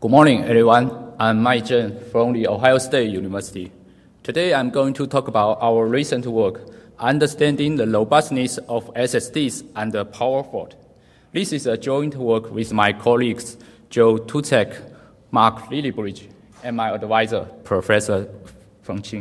Good morning, everyone. I'm Mike Zheng from the Ohio State University. Today, I'm going to talk about our recent work, understanding the robustness of SSDs under power fault. This is a joint work with my colleagues, Joe Tucek, Mark Lillibridge, and my advisor, Professor Feng Qing.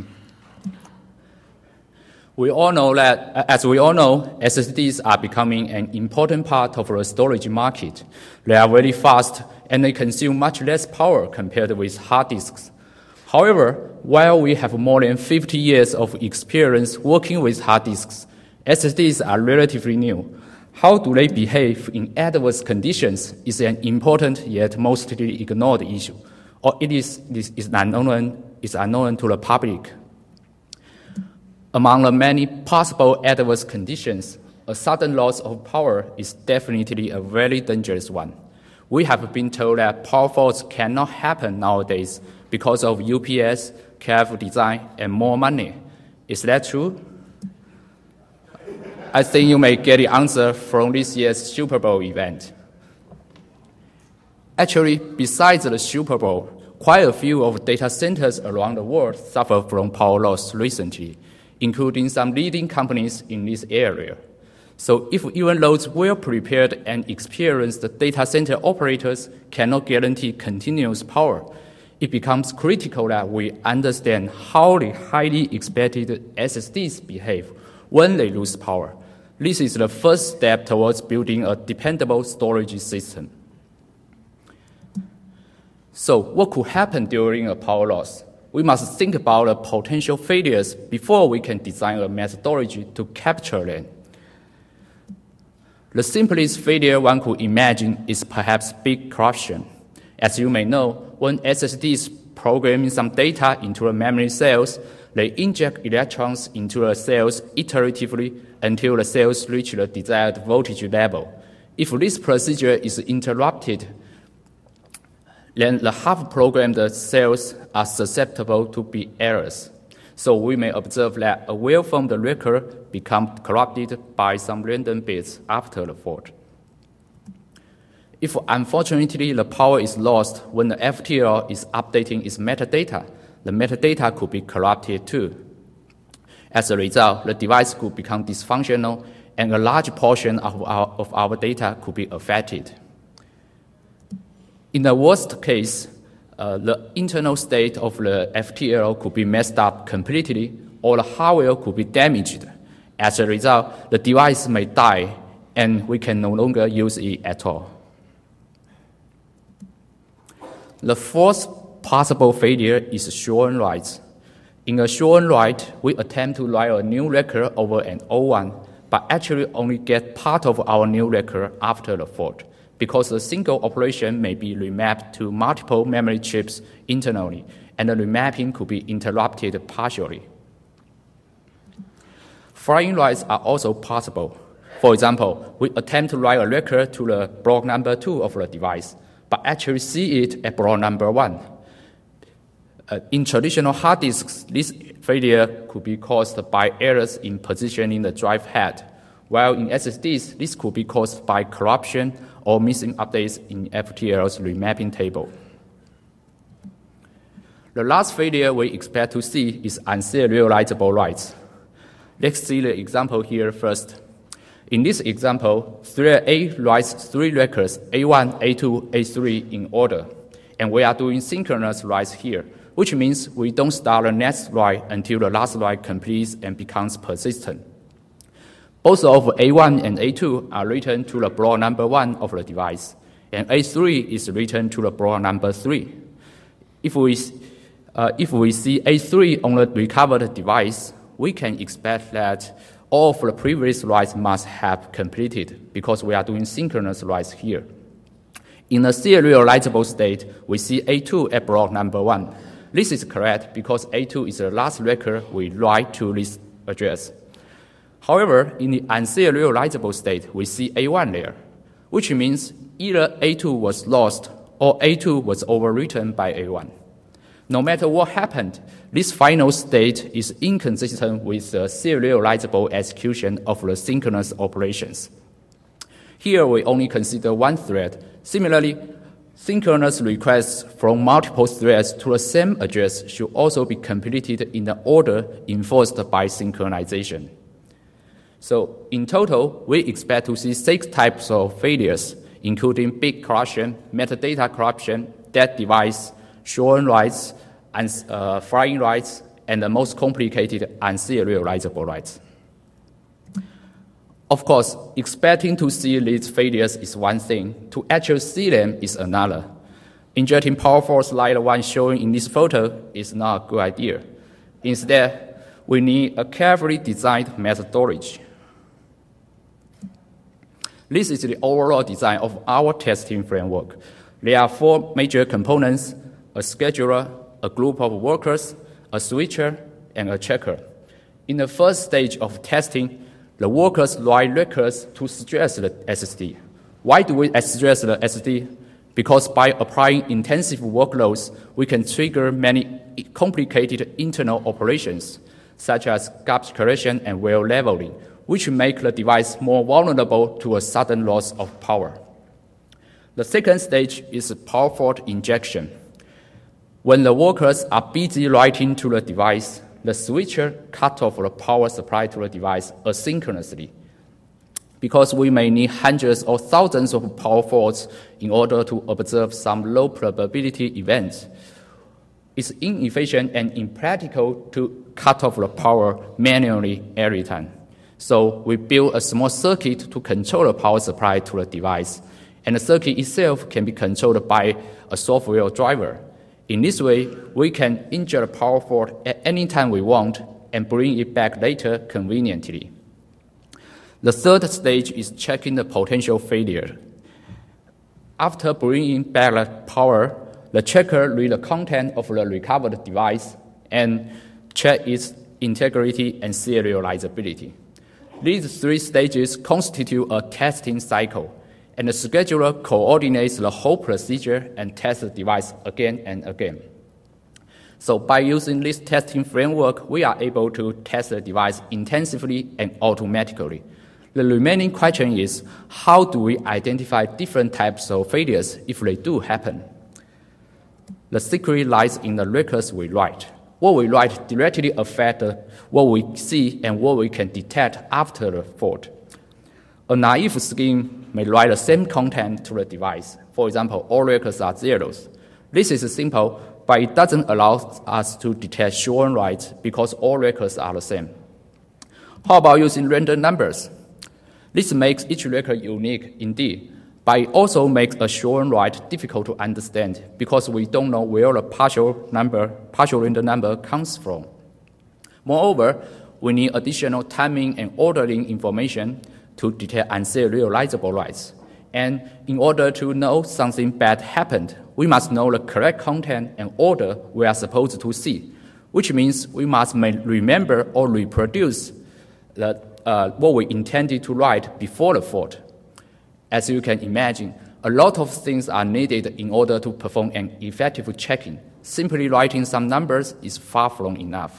As we all know, SSDs are becoming an important part of the storage market. They are very fast and they consume much less power compared with hard disks. However, while we have more than 50 years of experience working with hard disks, SSDs are relatively new. How do they behave in adverse conditions is an important yet mostly ignored issue, or it is unknown to the public. Among the many possible adverse conditions, a sudden loss of power is definitely a very dangerous one. We have been told that power faults cannot happen nowadays because of UPS, careful design, and more money. Is that true? I think you may get the answer from this year's Super Bowl event. Actually, besides the Super Bowl, quite a few of data centers around the world suffered from power loss recently, including some leading companies in this area. So if even those well-prepared and experienced data center operators cannot guarantee continuous power, it becomes critical that we understand how the highly expected SSDs behave when they lose power. This is the first step towards building a dependable storage system. So what could happen during a power loss? We must think about the potential failures before we can design a methodology to capture them. The simplest failure one could imagine is perhaps bit corruption. As you may know, when SSDs program some data into the memory cells, they inject electrons into the cells iteratively until the cells reach the desired voltage level. If this procedure is interrupted, then the half-programmed cells are susceptible to be errors. So we may observe that a well-formed record becomes corrupted by some random bits after the fault. If unfortunately the power is lost when the FTL is updating its metadata, the metadata could be corrupted too. As a result, the device could become dysfunctional and a large portion of our data could be affected. In the worst case, the internal state of the FTL could be messed up completely, or the hardware could be damaged. As a result, the device may die, and we can no longer use it at all. The fourth possible failure is show and write. In a show and write, we attempt to write a new record over an old one, but actually only get part of our new record after the fault, because a single operation may be remapped to multiple memory chips internally, and the remapping could be interrupted partially. Flying writes are also possible. For example, we attempt to write a record to the block number 2 of the device, but actually see it at block number 1. In traditional hard disks, this failure could be caused by errors in positioning the drive head, while in SSDs, this could be caused by corruption or missing updates in FTL's remapping table. The last failure we expect to see is unserializable writes. Let's see the example here first. In this example, thread A writes 3 records, A1, A2, A3 in order, and we are doing synchronous writes here, which means we don't start the next write until the last write completes and becomes persistent. Both of A1 and A2 are written to the block number 1 of the device, and A3 is written to the block number 3. If we see A3 on the recovered device, we can expect that all of the previous writes must have completed because we are doing synchronous writes here. In the serializable state, we see A2 at block number 1. This is correct because A2 is the last record we write to this address. However, in the unserializable state, we see A1 there, which means either A2 was lost or A2 was overwritten by A1. No matter what happened, this final state is inconsistent with the serializable execution of the synchronous operations. Here, we only consider one thread. Similarly, Synchronous requests from multiple threads to the same address should also be completed in the order enforced by synchronization. So in total, we expect to see 6 types of failures, including bit corruption, metadata corruption, dead device, shorten writes, and flying writes, and the most complicated unserializable writes. Of course, expecting to see these failures is one thing. To actually see them is another. Injecting power force like the one shown in this photo is not a good idea. Instead, we need a carefully designed methodology. This is the overall design of our testing framework. There are 4 major components: a scheduler, a group of workers, a switcher, and a checker. In the first stage of testing, the workers write records to stress the SSD. Why do we stress the SSD? Because by applying intensive workloads, we can trigger many complicated internal operations, such as garbage collection and well leveling, which make the device more vulnerable to a sudden loss of power. The second stage is power fault injection. When the workers are busy writing to the device, the switcher cuts off the power supply to the device asynchronously. Because we may need hundreds or thousands of power faults in order to observe some low probability events, it's inefficient and impractical to cut off the power manually every time. So we build a small circuit to control the power supply to the device, and the circuit itself can be controlled by a software driver. In this way, we can inject a power fault at any time we want and bring it back later conveniently. The third stage is checking the potential failure. After bringing back the power, the checker reads the content of the recovered device and check its integrity and serializability. These 3 stages constitute a testing cycle, and the scheduler coordinates the whole procedure and tests the device again and again. So by using this testing framework, we are able to test the device intensively and automatically. The remaining question is, how do we identify different types of failures if they do happen? The secret lies in the records we write. What we write directly affects what we see and what we can detect after the fault. A naive scheme may write the same content to the device. For example, all records are zeros. This is simple, but it doesn't allow us to detect shorten writes because all records are the same. How about using random numbers? This makes each record unique indeed, but it also makes a shorten write difficult to understand because we don't know where the partial random number comes from. Moreover, we need additional timing and ordering information to detect unserializable writes. And in order to know something bad happened, we must know the correct content and order we are supposed to see, which means we must remember or reproduce what we intended to write before the fault. As you can imagine, a lot of things are needed in order to perform an effective checking. Simply writing some numbers is far from enough.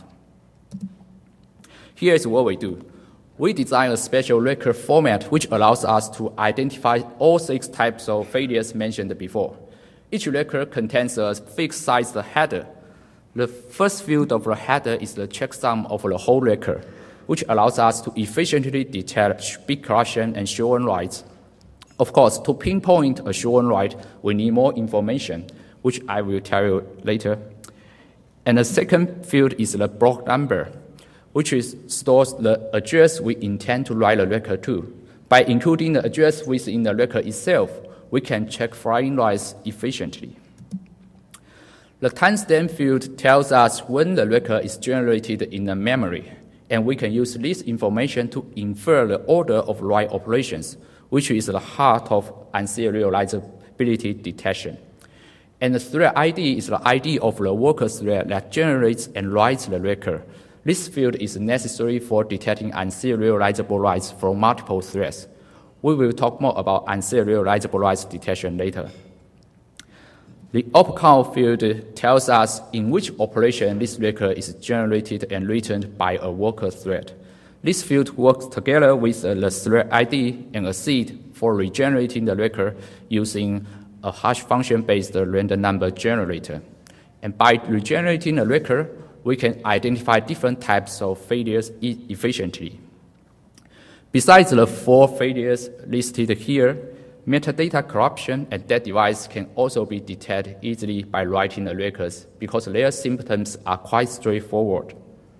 Here is what we do. We design a special record format which allows us to identify all 6 types of failures mentioned before. Each record contains a fixed-size header. The first field of the header is the checksum of the whole record, which allows us to efficiently detect bit corruption and shorten writes. Of course, to pinpoint a shorten write, we need more information, which I will tell you later. And the second field is the block number, which stores the address we intend to write the record to. By including the address within the record itself, we can check flying writes efficiently. The timestamp field tells us when the record is generated in the memory, and we can use this information to infer the order of write operations, which is the heart of unserializability detection. And the thread ID is the ID of the worker thread that generates and writes the record. This field is necessary for detecting unserializable writes from multiple threads. We will talk more about unserializable writes detection later. The op count field tells us in which operation this record is generated and returned by a worker thread. This field works together with the thread ID and a seed for regenerating the record using a hash function-based random number generator. And by regenerating a record, we can identify different types of failures efficiently. Besides the 4 failures listed here, metadata corruption at that device can also be detected easily by writing the records because their symptoms are quite straightforward.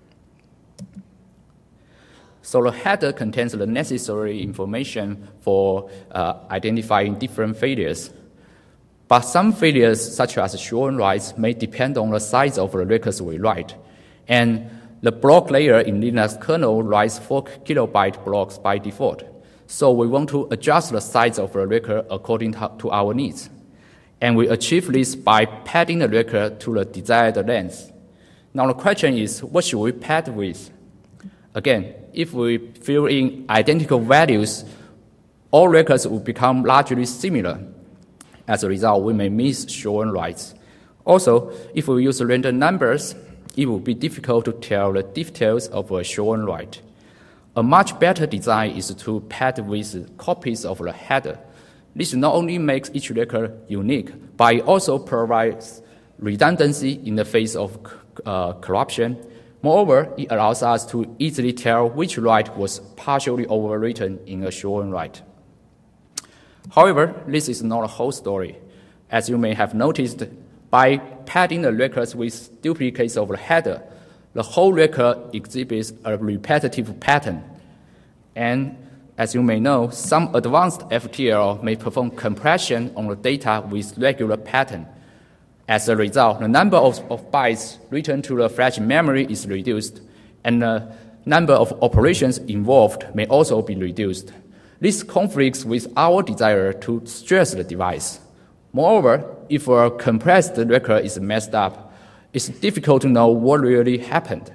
So the header contains the necessary information for identifying different failures. But some failures, such as show and writes, may depend on the size of the records we write. And the block layer in Linux kernel writes 4 kilobyte blocks by default. So we want to adjust the size of the record according to our needs. And we achieve this by padding the record to the desired length. Now the question is, what should we pad with? Again, if we fill in identical values, all records will become largely similar. As a result, we may miss show and writes. Also, if we use random numbers, it will be difficult to tell the details of a show and write. A much better design is to pad with copies of the header. This not only makes each record unique, but it also provides redundancy in the face of corruption. Moreover, it allows us to easily tell which write was partially overwritten in a show and write. However, this is not a whole story. As you may have noticed, by padding the records with duplicates of the header, the whole record exhibits a repetitive pattern. And as you may know, some advanced FTL may perform compression on the data with regular pattern. As a result, the number of bytes written to the flash memory is reduced, and the number of operations involved may also be reduced. This conflicts with our desire to stress the device. Moreover, if a compressed record is messed up, it's difficult to know what really happened.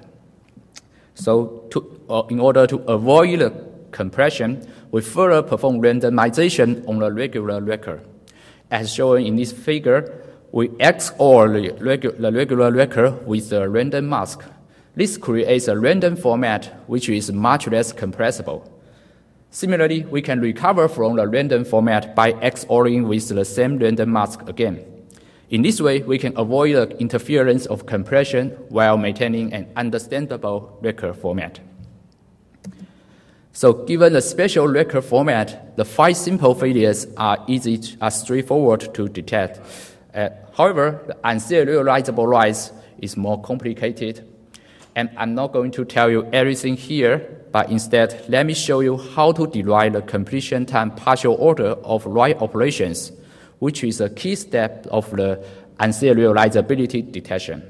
So in order to avoid the compression, we further perform randomization on the regular record. As shown in this figure, we XOR the regular record with a random mask. This creates a random format which is much less compressible. Similarly, we can recover from the random format by XORing with the same random mask again. In this way, we can avoid the interference of compression while maintaining an understandable record format. So given the special record format, the 5 simple failures are straightforward to detect. However, the unserializable writes is more complicated. And I'm not going to tell you everything here, but instead, let me show you how to derive the completion time partial order of write operations, which is a key step of the unserializability detection.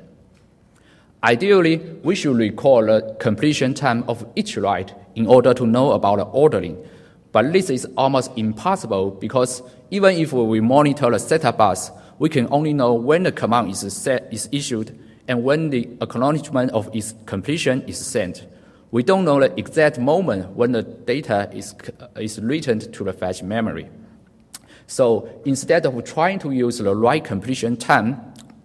Ideally, we should recall the completion time of each write in order to know about the ordering. But this is almost impossible because even if we monitor the setup bus, we can only know when the command is issued and when the acknowledgement of its completion is sent. We don't know the exact moment when the data is written to the flash memory. So instead of trying to use the write completion time,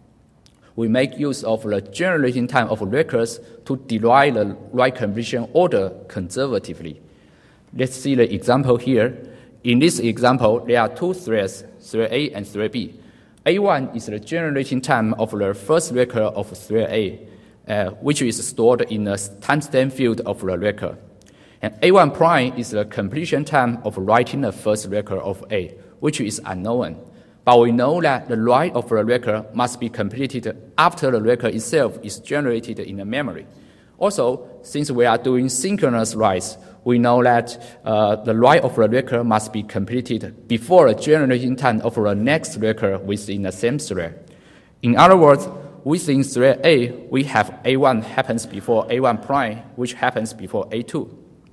we make use of the generating time of records to derive the write completion order conservatively. Let's see the example here. In this example, there are 2 threads, thread A and thread B. A1 is the generating time of the first record of thread A, which is stored in the timestamp field of the record. And A1 prime is the completion time of writing the first record of A, which is unknown. But we know that the write of the record must be completed after the record itself is generated in the memory. Also, since we are doing synchronous writes, we know that the write of the record must be completed before the generating time of the next record within the same thread. In other words, within thread A, we have A1 happens before A1 prime, which happens before A2.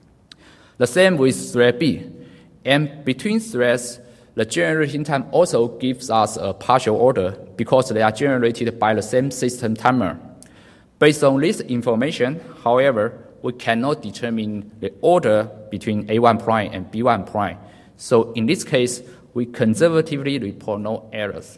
The same with thread B. And between threads, the generating time also gives us a partial order because they are generated by the same system timer. Based on this information, however, we cannot determine the order between A1 prime and B1 prime. So in this case, we conservatively report no errors.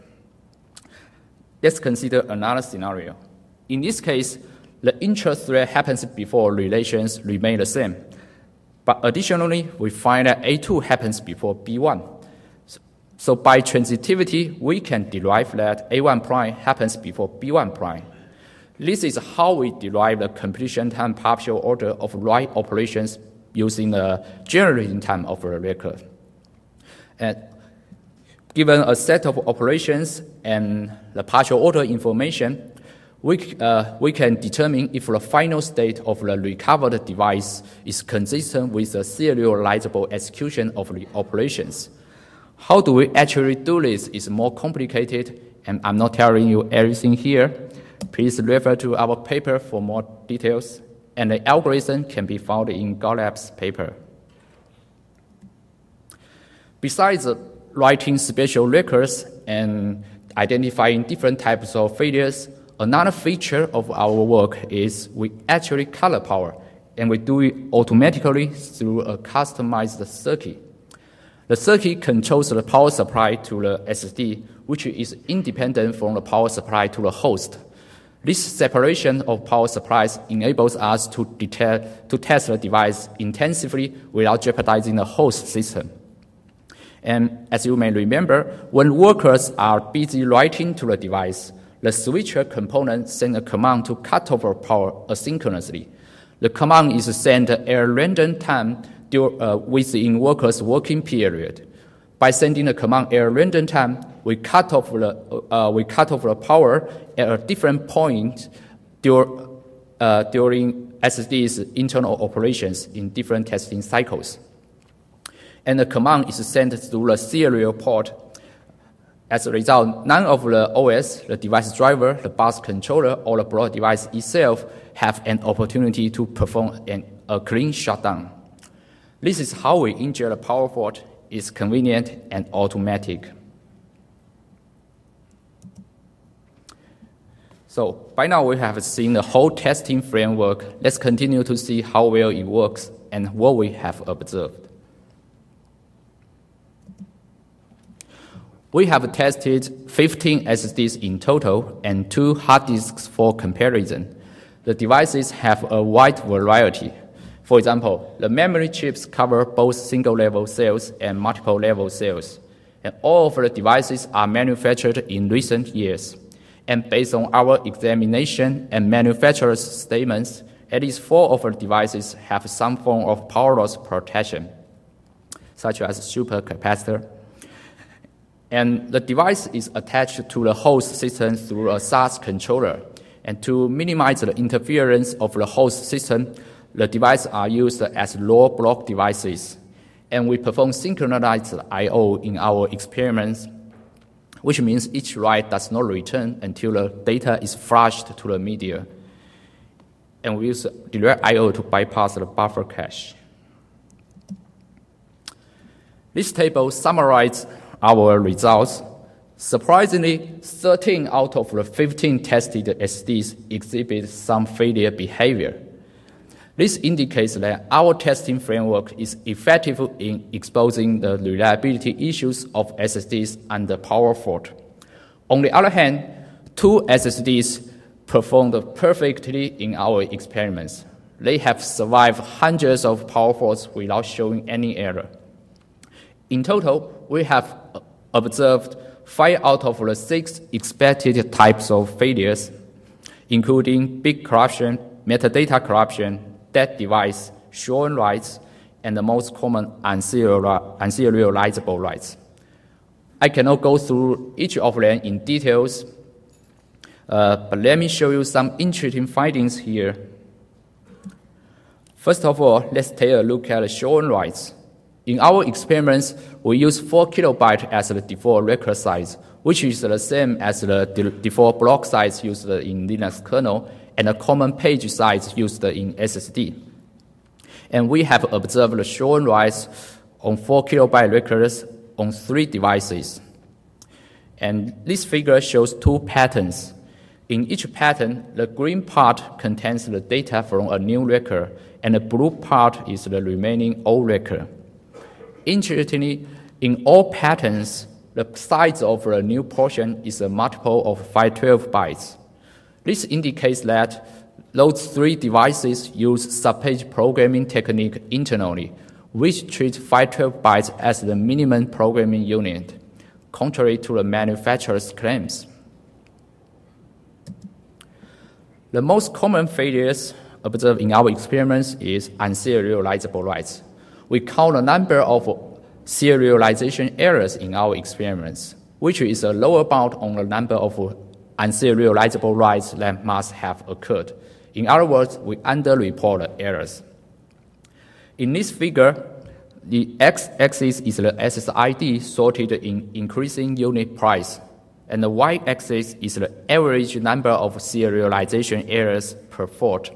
Let's consider another scenario. In this case, the intra-thread happens before relations remain the same. But additionally, we find that A2 happens before B1. So by transitivity, we can derive that A1 prime happens before B1 prime. This is how we derive the completion time partial order of write operations using the generating time of a record. And given a set of operations and the partial order information, we can determine if the final state of the recovered device is consistent with the serializable execution of the operations. How do we actually do this is more complicated, and I'm not telling you everything here. Please refer to our paper for more details, and the algorithm can be found in Golab's paper. Besides writing special records and identifying different types of failures, another feature of our work is we actually color power, and we do it automatically through a customized circuit. The circuit controls the power supply to the SSD, which is independent from the power supply to the host. This separation of power supplies enables us to test the device intensively without jeopardizing the host system. And as you may remember, when workers are busy writing to the device, the switcher component sends a command to cut off power asynchronously. The command is sent at a random time within workers' working period. By sending the command at a random time, we cut off the power at a different point during SSD's internal operations in different testing cycles. And the command is sent through the serial port. As a result, none of the OS, the device driver, the bus controller, or the board device itself have an opportunity to perform a clean shutdown. This is how we injure the power fault. It's convenient and automatic. So by now we have seen the whole testing framework. Let's continue to see how well it works and what we have observed. We have tested 15 SSDs in total and 2 hard disks for comparison. The devices have a wide variety. For example, the memory chips cover both single-level cells and multiple-level cells, and all of the devices are manufactured in recent years. And based on our examination and manufacturer's statements, at least 4 of the devices have some form of power loss protection, such as supercapacitor. And the device is attached to the host system through a SAS controller. And to minimize the interference of the host system, the devices are used as raw block devices. And we perform synchronized I/O in our experiments, which means each write does not return until the data is flushed to the media. And we use direct I/O to bypass the buffer cache. This table summarizes our results. Surprisingly, 13 out of the 15 tested SSDs exhibit some failure behavior. This indicates that our testing framework is effective in exposing the reliability issues of SSDs under power fault. On the other hand, 2 SSDs performed perfectly in our experiments. They have survived hundreds of power faults without showing any error. In total, we have observed 5 out of the 6 expected types of failures, including bit corruption, metadata corruption, dead device, short writes, and the most common unserializable writes. I cannot go through each of them in details, but let me show you some interesting findings here. First of all, let's take a look at the short writes. In our experiments, we use 4 kilobytes as the default record size, which is the same as the default block size used in Linux kernel and the common page size used in SSD. And we have observed the short writes on 4 kilobyte records on 3 devices. And this figure shows 2 patterns. In each pattern, the green part contains the data from a new record, and the blue part is the remaining old record. Interestingly, in all patterns, the size of the new portion is a multiple of 512 bytes. This indicates that those 3 devices use subpage programming technique internally, which treats 512 bytes as the minimum programming unit. contrary to the manufacturer's claims. The most common failures observed in our experiments is unserializable writes. We count the number of serialization errors in our experiments, which is a lower bound on the number of unserializable writes that must have occurred. In other words, we underreport the errors. In this figure, the x-axis is the SSID sorted in increasing unit price, and the y-axis is the average number of serialization errors per fault.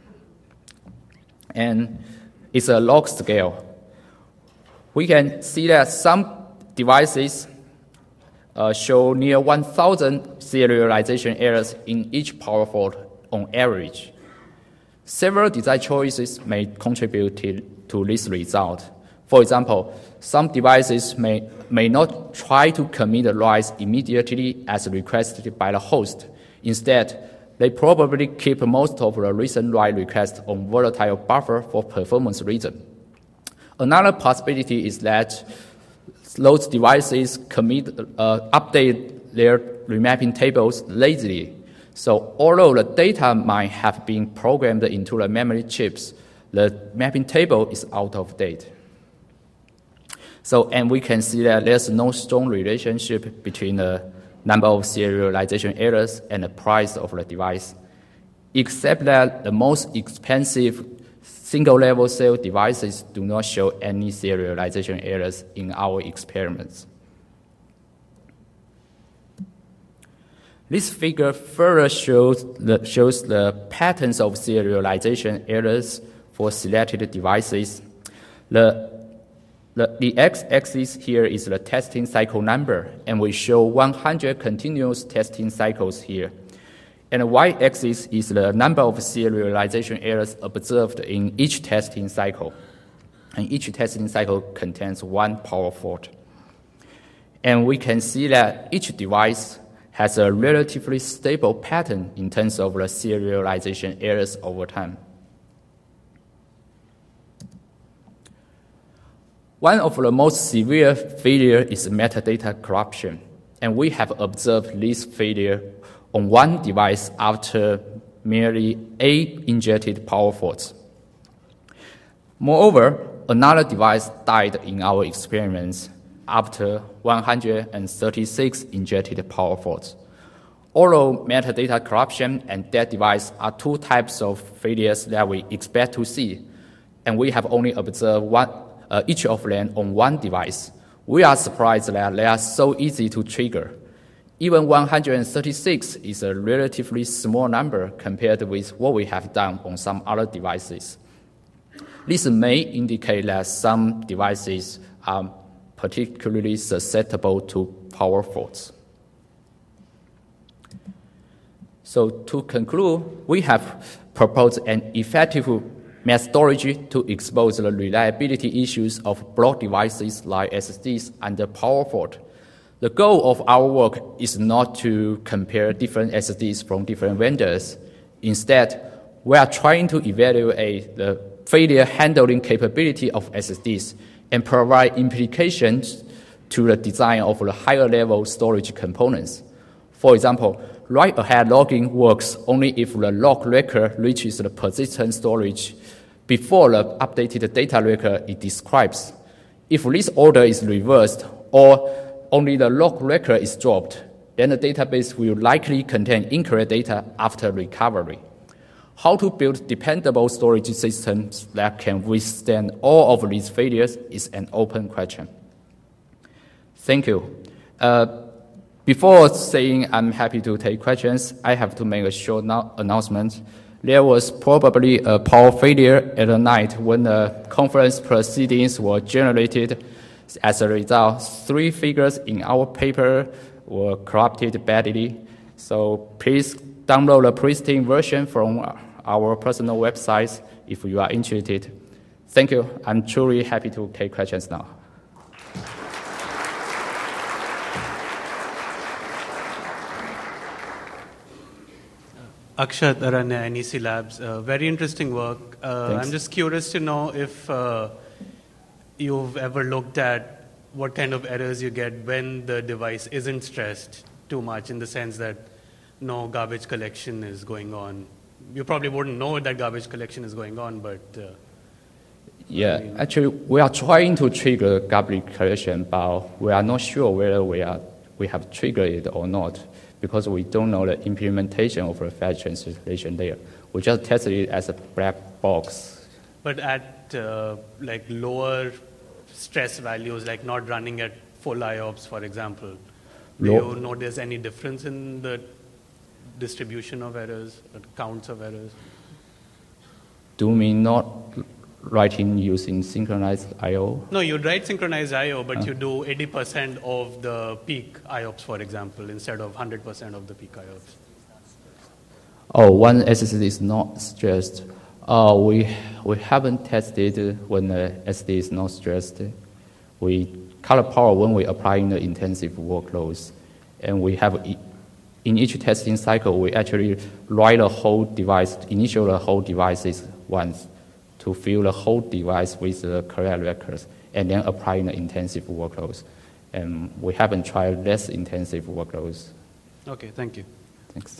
And it's a log scale. We can see that some devices show near 1,000 serialization errors in each power fault on average. Several design choices may contribute to this result. For example, some devices may not try to commit the writes immediately as requested by the host. Instead, they probably keep most of the recent write requests on volatile buffer for performance reasons. Another possibility is that those devices update their remapping tables lazily. So although the data might have been programmed into the memory chips, the mapping table is out of date. And we can see that there's no strong relationship between the number of serialization errors and the price of the device, except that the most expensive single-level cell devices do not show any serialization errors in our experiments. This figure further shows the patterns of serialization errors for selected devices. The x-axis here is the testing cycle number, and we show 100 continuous testing cycles here. And the y-axis is the number of serialization errors observed in each testing cycle. And each testing cycle contains one power fault. And we can see that each device has a relatively stable pattern in terms of the serialization errors over time. One of the most severe failures is metadata corruption, and we have observed this failure on one device after merely 8 injected power faults. Moreover, another device died in our experiments after 136 injected power faults. Although metadata corruption and dead device are two types of failures that we expect to see, and we have only observed each of them on one device, we are surprised that they are so easy to trigger. Even 136 is a relatively small number compared with what we have done on some other devices. This may indicate that some devices are particularly susceptible to power faults. So to conclude, we have proposed an effective methodology to expose the reliability issues of block devices like SSDs under power fault. The goal of our work is not to compare different SSDs from different vendors. Instead, we are trying to evaluate the failure handling capability of SSDs and provide implications to the design of the higher level storage components. For example, write-ahead logging works only if the log record reaches the persistent storage before the updated data record it describes. If this order is reversed or only the log record is dropped, then the database will likely contain incorrect data after recovery. How to build dependable storage systems that can withstand all of these failures is an open question. Thank you. Before saying I'm happy to take questions, I have to make a short announcement. There was probably a power failure at the night when the conference proceedings were generated. As a result, 3 figures in our paper were corrupted badly. So please download the pristine version from our personal websites if you are interested. Thank you. I'm truly happy to take questions now. Akshat Aranya, NEC Labs. Very interesting work. I'm just curious to know if you've ever looked at what kind of errors you get when the device isn't stressed too much, in the sense that no garbage collection is going on. You probably wouldn't know that garbage collection is going on, but yeah, actually, we are trying to trigger garbage collection, but we are not sure whether we have triggered it or not, because we don't know the implementation of the fetch translation layer. We just tested it as a black box. But at like lower stress values, like not running at full IOPS, for example, do you notice any difference in the distribution of errors, or counts of errors? Do you mean not writing using synchronized I/O? No, you write synchronized I/O, but you do 80% of the peak IOPS, for example, instead of 100% of the peak IOPS. Oh, one SSD is not stressed. We haven't tested when the SSD is not stressed. We color power when we applying the intensive workloads, and we have in each testing cycle we actually write the whole device, initial the whole devices once, to fill the whole device with the correct records, and then applying the intensive workloads. And we haven't tried less intensive workloads. Okay, thank you. Thanks.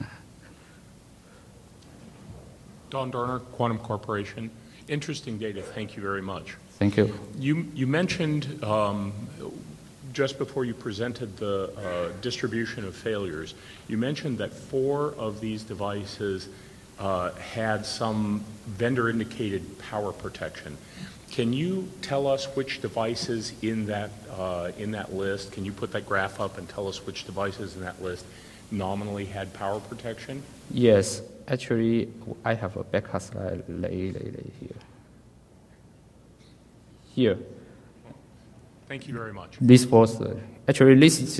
Don Dorner, Quantum Corporation. Interesting data. Thank you very much. Thank you. You mentioned just before you presented the distribution of failures, you mentioned that 4 of these devices had some vendor-indicated power protection. Can you tell us which devices in that list? Can you put that graph up and tell us which devices in that list nominally had power protection? Yes, actually, I have a backup slide here. Here. Thank you very much. This was actually this is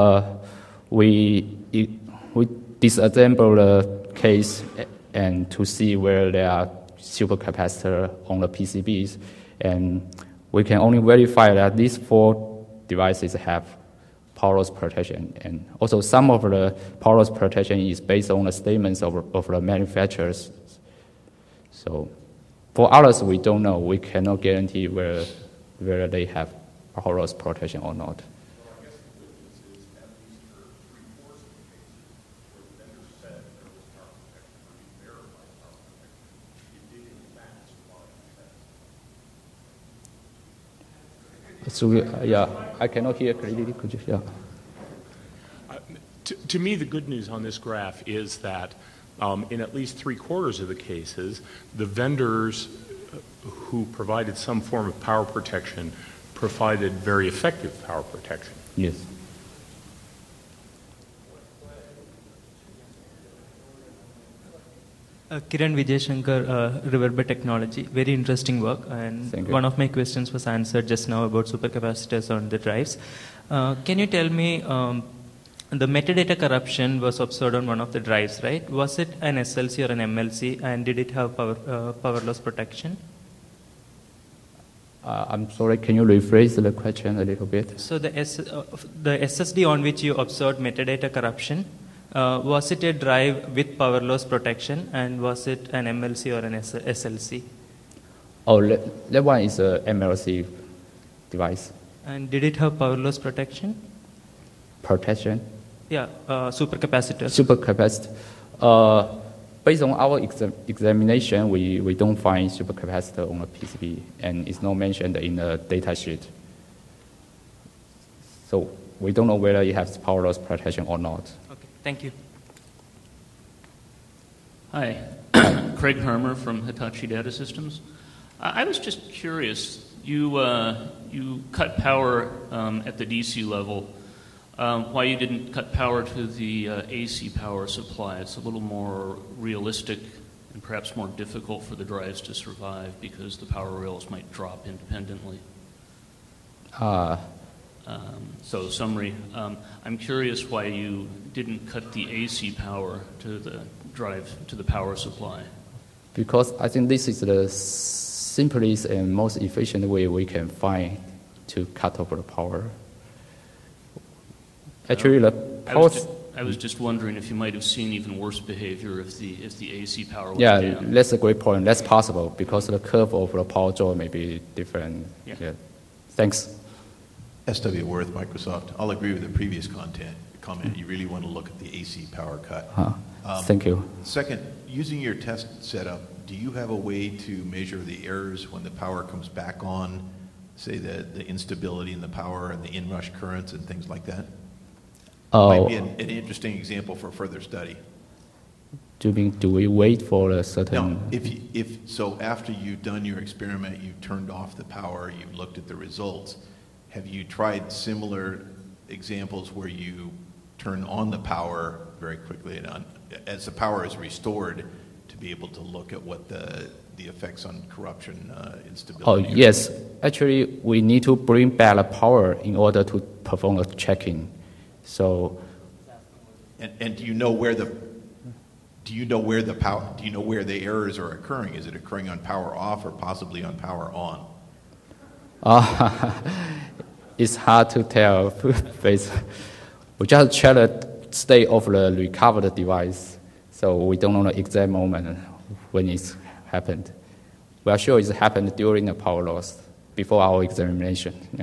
we disassemble the case and to see where there are supercapacitor on the PCBs, and we can only verify that these 4 devices have power loss protection, and also some of the power loss protection is based on the statements of the manufacturers. So for others, we don't know. We cannot guarantee whether they have power loss protection or not. So yeah, I cannot hear clearly. Could you? Yeah. To me, the good news on this graph is that in at least 3/4 of the cases, the vendors who provided some form of power protection provided very effective power protection. Yes. Kiran Vijay Shankar, Riverbed Technology. Very interesting work, and one of my questions was answered just now about supercapacitors on the drives. Can you tell me, the metadata corruption was observed on one of the drives, right? Was it an SLC or an MLC, and did it have power loss protection? I'm sorry, can you rephrase the question a little bit? So the SSD on which you observed metadata corruption, was it a drive with power loss protection, and was it an MLC or an SLC? Oh, that one is a MLC device. And did it have power loss protection? Protection? Yeah, supercapacitor. Supercapacitor. Based on our examination, we don't find supercapacitor on the PCB, and it's not mentioned in the data sheet. So we don't know whether it has power loss protection or not. Okay, thank you. Hi, Craig Harmer from Hitachi Data Systems. I was just curious, you cut power at the DC level. Why you didn't cut power to the AC power supply? It's a little more realistic and perhaps more difficult for the drives to survive because the power rails might drop independently. So summary, I'm curious why you didn't cut the AC power to the drive, to the power supply. Because I think this is the simplest and most efficient way we can find to cut off the power. Actually, I was just wondering if you might have seen even worse behavior if the AC power was down. down. That's a great point. That's possible because the curve of the power draw may be different. Yeah. Thanks. S.W. Worth, Microsoft. I'll agree with the previous comment. You really want to look at the AC power cut. Thank you. Second, using your test setup, do you have a way to measure the errors when the power comes back on, say the instability in the power and the inrush currents and things like that? Might be an interesting example for further study. Do you mean, do we wait for a certain... No, so after you've done your experiment, you've turned off the power, you've looked at the results, have you tried similar examples where you turn on the power very quickly and as the power is restored to be able to look at what the effects on corruption, instability? Yes. Actually, we need to bring back the power in order to perform a check-in. So... And do you know where the power? Do you know where the errors are occurring? Is it occurring on power off or possibly on power on? It's hard to tell. We just check the state of the recovered device, so we don't know the exact moment when it's happened. We are sure it happened during the power loss, before our examination. Yeah.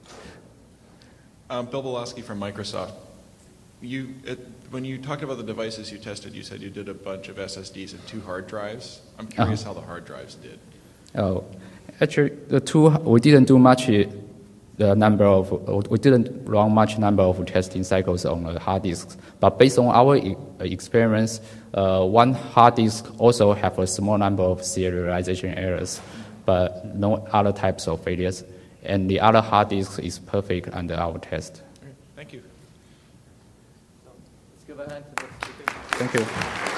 Bill Belowski from Microsoft. When you talked about the devices you tested, you said you did a bunch of SSDs and 2 hard drives. I'm curious how the hard drives did. Actually, we didn't do much. We didn't run much number of testing cycles on the hard disks. But based on our experience, one hard disk also have a small number of serialization errors, but no other types of failures. And the other hard disk is perfect under our test. Thank you. Let's give a hand to the speaker. Thank you.